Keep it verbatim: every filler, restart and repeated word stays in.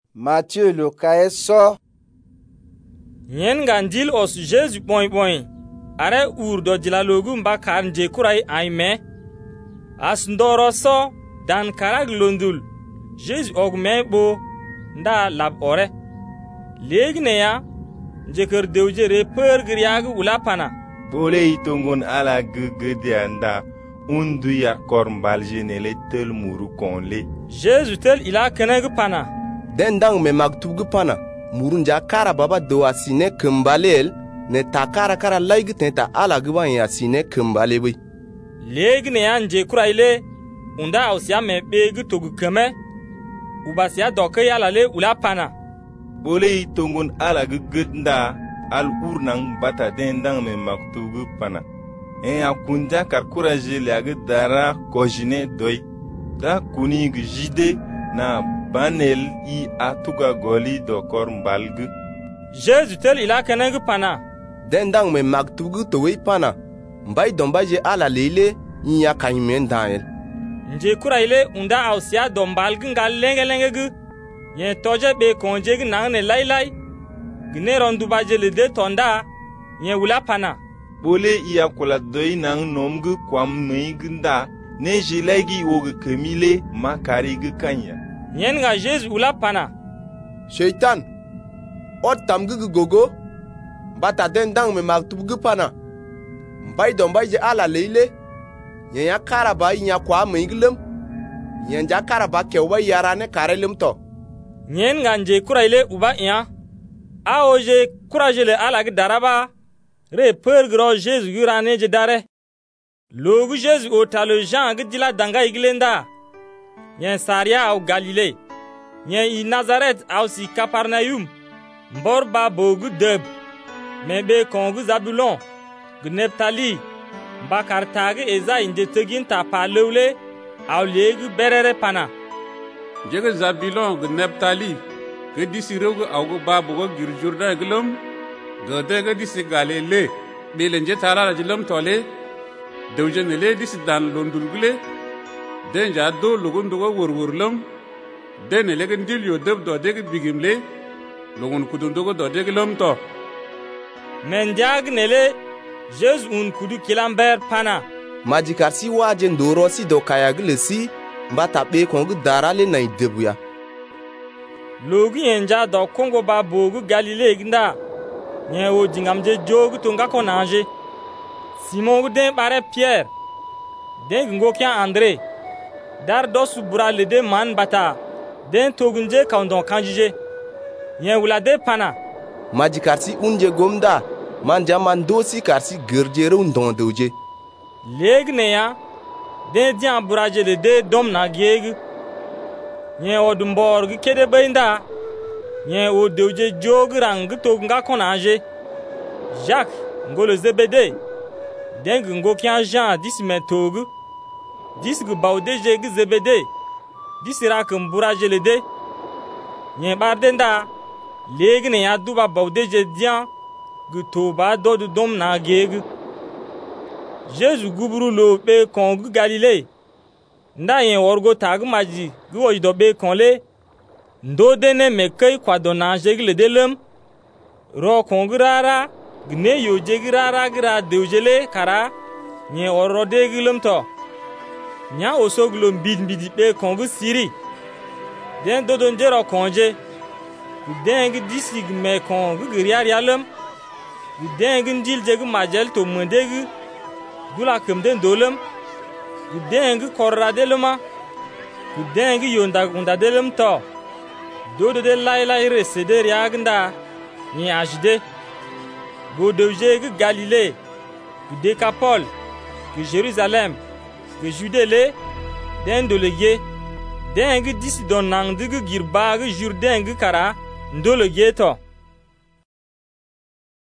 Matthieu le cahier so. Yen gandil os Jésus boy boy. Are ur do dilalogu mba karnje kurai aime. As ndoro so dan karag londul. Jésus ogme bo nda lab ore. Legne ya njeker dewjere per griag ulapana. Bole itongon ala gugede anda undu ya kormbal jenele tel muru konle. Jésus tel ila keneg pana. Den dang me maktub pana. Murunja kara baba do asine kembalel ne takara kara laig tenta ala gban ya sine kembale bi. Legne ya nje kuraile unda ausia me beg togu keme. Ubasia doke ya lale ulapana. Bole itongon ala gugenda al urnang bata den dang me maktugu pana. En akunja kar courage le ag dara kojine doy. Da kunig jide na banel i atuga goli do kormbalgu. Jésus tel ila keneg pana. Den dang me maktugu to we pana. Mbay dombaje ala lele nya kanyimen dael. Nje kuraile unda ausia dombalgu ngal lenge lenge gu. Yen toje be konje gu nang ne lai lai. Gne rondu baje le de tonda. Yen wula pana. Bole iya kula doy nang nomgu kwam meigunda. Ne jilegi wogu kemile makari gu kanya. Yen nga Jésus wula pana. Shaitan. Ot tamgu gogo. Bata den dang me maktubu pana. Mbay dombaje ala lele. Yen ya karaba nya kwa meiglem. Yen ja karaba kewa yarane karelem to. Yen nga nje kuraile uba ya. A oje courage le ala gi daraba. Re per gro Jésus yurane je dare. Logu Jésus o talo Jean gi dila danga iglenda. Yen Saria au Galilée. Yen i Nazareth au si Capernaum. Mbor ba bogu deb. Mebe kongu Zabulon. Gu Neptali. Mba kartagi eza inde tegin ta palewle. Au legu berere pana. Jege Zabulon gu Neptali. Ge disi rewgu awgu babugo gir Jourdain glum. Ge dege disi Galile. Belenje tarala jilum tole. Dewjene le disi dan londulgle. Denja do lugun dugo wurwurlum. Dene legen dil yo deb do dege bigimle. Lugun kudun dugo do dege lum to. Mendiag nele Jésus un kudu kilamber pana. Majikarsi wajen dorosi do kayaglesi. Mbata be kongu darale na idebuya. Logu yenja do Kongo ba bogu Galilée ginda. Nye o jingamje jogu tunga konanje. Simon gu den bare Pierre. Den gingo kya André. Dar dosu bura le de man bata. Den togunje kaundon kanjije. Nye wula de pana. Majikarsi unje gomda. Manja man dosi karsi gerjere undon doje. Legne ya. Den dian buraje le de dom na gieg. Nye o dumbor gu kede benda. Nye o deuje jog rang to nga konage. Jacques ngolo Zebede. Deng ngo kyan Jean disi metog. Disi gu baude je gu Zebede. Disi rak mburaje le de. Nye bardenda. Legne ya duba baude je dian. Gu toba do du dom na geg. Jésus gubru lo be kongu Galilée. Nda yen orgo tag maji gu ojido be konle. Ndo dene me kei kwa dona jegle delem. Ro kongu rara. Gne yo jegi rara gira deujele kara. Nye oro degilem to. Nya osoglom bid bidi be kongu siri. Den dodon jero konje. Den disi me kongu giriar yalem. Den njil jegi majel to mwendegi. Dula kemden dolem. Gudeng korra delema. Gudeng yonda gunda delem to. Dodo de lai lai reseder yaganda. Ni ajde. Godewje gu Galilée. Gu Décapole. Gu Jérusalem. Gu Judele. Den dolege. Den gu disi don nang gu girba gu Jourdain gu kara. Ndolege to.